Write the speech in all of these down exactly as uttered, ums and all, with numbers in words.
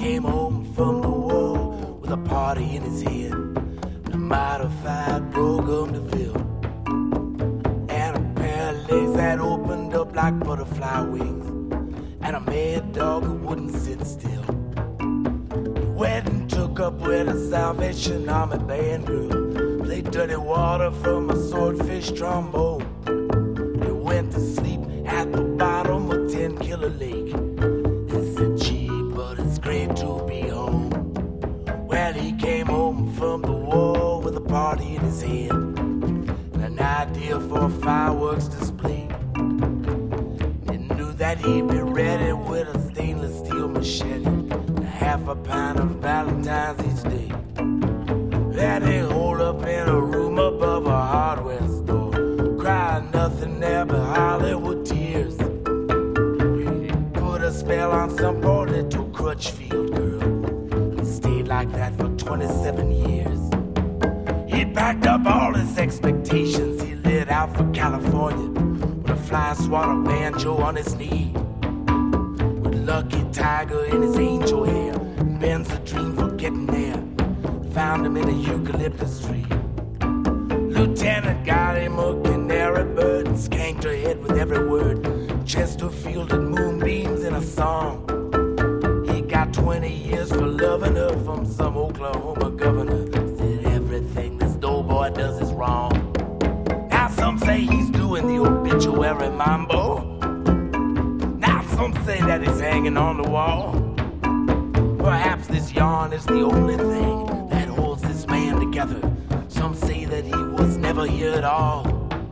came home from the war with a party in his head, and a modified program to fill, and a pair of legs that opened up like butterfly wings, and a mad dog who wouldn't sit still. The wedding took up where the Salvation Army band grew, played dirty water from a swordfish trombone. They went to sleep at the bottom of Ten Killer Lake. It's a cheap, but it's great to be home. Well, he came home from the war with a party in his head, and an idea for a fireworks display. He knew that he'd be ready with a stainless steel machete, and half a pound of Valentine's each day. That they hold up in a room above a hardware store, crying nothing there but Hollywood tears. Put a spell on some poor little Crutchfield girl. He stayed like that for twenty-seven years. He packed up all his expectations. He lit out for California with a fly swatter banjo on his knee, with Lucky Tiger in his angel hair, and Ben's a dream for getting there. Found him in a eucalyptus tree. Lieutenant got him a canary bird and skanked her head with every word. Chesterfield and moonbeams in a song. He got twenty years for loving her from some Oklahoma governor. Said everything this doughboy does is wrong. Now some say he's doing the obituary mambo. Now some say that he's hanging on the wall. Perhaps this yarn is the only thing that holds this man together. Some say that he was never here at all.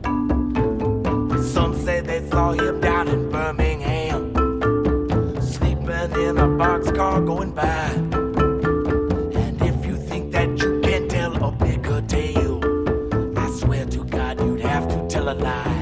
Some say they saw him down in Birmingham, sleeping in a boxcar going by. And if you think that you can tell a bigger tale, I swear to God you'd have to tell a lie.